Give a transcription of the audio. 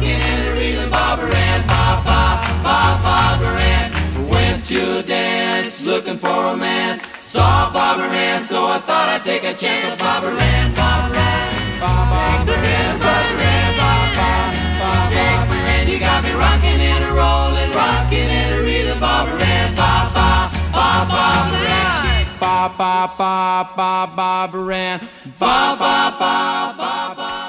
rocking and a reeling Barbara Ann. Barbara Ann. Went to a dance looking for romance. Saw Barbara Ann, so I thought I'd take a chance with Barbara Ann. Barbara Ann. Barbara Ann. Barbara Ann. Barbara Ann. You got me rocking and a rolling, rocking and a reeling Barbara Ann. Barbara Ann. Barbara Ann. Barbara Ann.